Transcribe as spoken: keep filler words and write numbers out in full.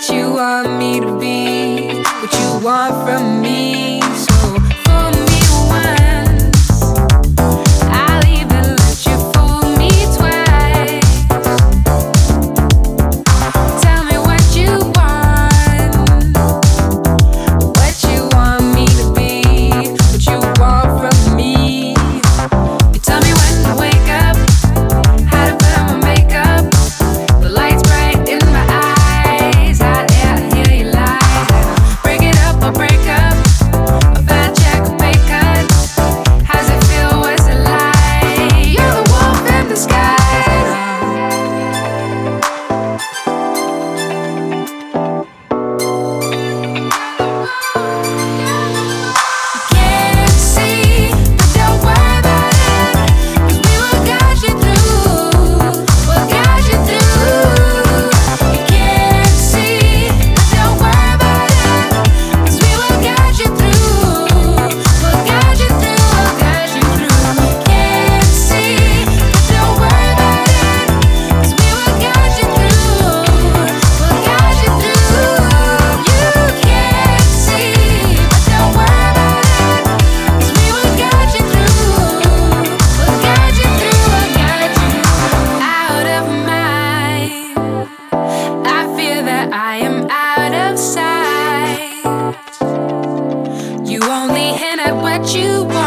what you want me to be, what you want from me. So fool me once, I'll even let you fool me twice. Tell me what you want, what you want me to be, what you want from me. You tell me when to wake up, how to put on my makeup, the lights bright in my eyes. I, yeah, I hear you lies. Break it up or break up, a bad check, a pay cut. How's it feel? What's it like? You're the wolf in disguise. Can't see, but don't worry about it, 'cause we will guide you through, we'll guide you through. You can't see, but don't worry about it, 'cause we will guide you through, we'll guide you through, we'll guide you through. Can't see, but don't worry about it, 'cause we will guide you through, we'll guide you through. You can't see, but don't worry about it, 'cause we will guide you through, we'll guide you through, we'll guide you out of mind. I fear that I am out of sight. You only hint at what you want.